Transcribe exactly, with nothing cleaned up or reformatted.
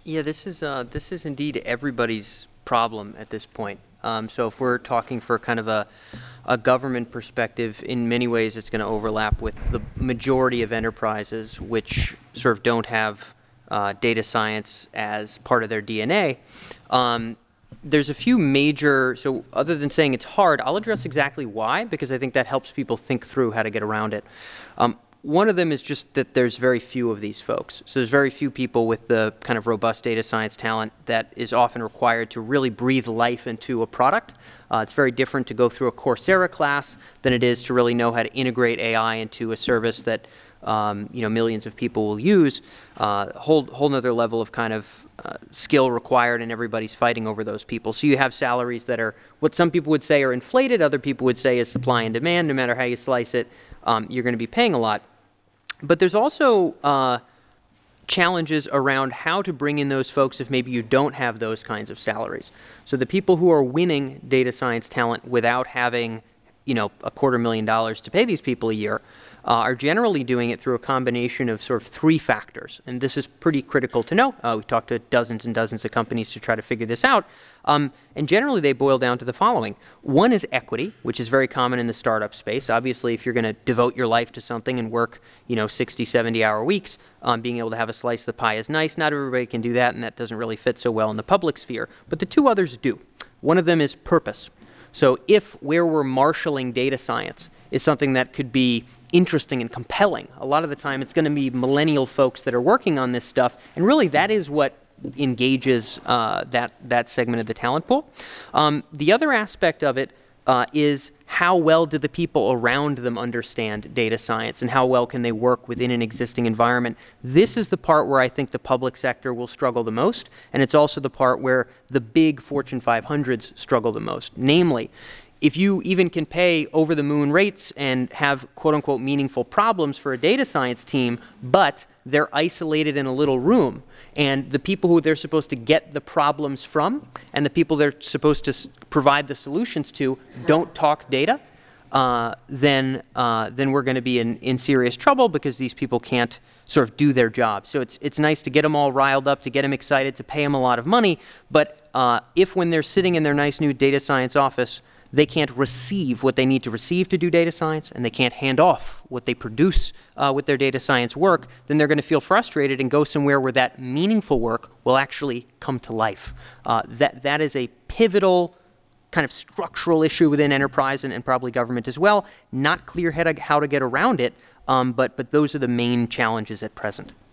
Yeah, this is uh, this is indeed everybody's problem at this point. Um, so if we're talking for kind of a, a government perspective, in many ways it's going to overlap with the majority of enterprises which sort of don't have uh, data science as part of their D N A. Um, there's a few major, so other than saying it's hard, I'll address exactly why, because I think that helps people think through how to get around it. Um, one of them is just that there's very few of these folks. So there's very few people with the kind of robust data science talent that is often required to really breathe life into a product. Uh, it's very different to go through a Coursera class than it is to really know how to integrate A I into a service that um, you know millions of people will use. Uh, whole whole another level of kind of uh, skill required, and everybody's fighting over those people. So you have salaries that are what some people would say are inflated, other people would say is supply and demand. No matter how you slice it, um, you're going to be paying a lot. But there's also uh, challenges around how to bring in those folks if maybe you don't have those kinds of salaries. So the people who are winning data science talent without having, you know, a quarter million dollars to pay these people a year uh, are generally doing it through a combination of sort of three factors. And this is pretty critical to know. Uh, we talked to dozens and dozens of companies to try to figure this out. Um, and generally they boil down to the following. One is equity, which is very common in the startup space. Obviously, if you're going to devote your life to something and work, you know, sixty, seventy hour weeks, um, being able to have a slice of the pie is nice. Not everybody can do that, and that doesn't really fit so well in the public sphere. But the two others do. One of them is purpose. So if where we're marshaling data science is something that could be interesting and compelling, a lot of the time it's going to be millennial folks that are working on this stuff, and really that is what engages uh, that that segment of the talent pool. Um, the other aspect of it uh, is how well do the people around them understand data science, and how well can they work within an existing environment. This is the part where I think the public sector will struggle the most, and it's also the part where the big Fortune five hundreds struggle the most. Namely, if you even can pay over the moon rates and have quote unquote meaningful problems for a data science team, but they're isolated in a little room, and the people who they're supposed to get the problems from and the people they're supposed to s- provide the solutions to don't talk data, uh, then uh, then we're going to be in, in serious trouble, because these people can't sort of do their job. So it's it's nice to get them all riled up, to get them excited, to pay them a lot of money, but uh, if when they're sitting in their nice new data science office, they can't receive what they need to receive to do data science, and they can't hand off what they produce uh, with their data science work, then they're going to feel frustrated and go somewhere where that meaningful work will actually come to life. Uh, that that is a pivotal kind of structural issue within enterprise and, and probably government as well. Not clear how to, how to get around it, um, but but those are the main challenges at present.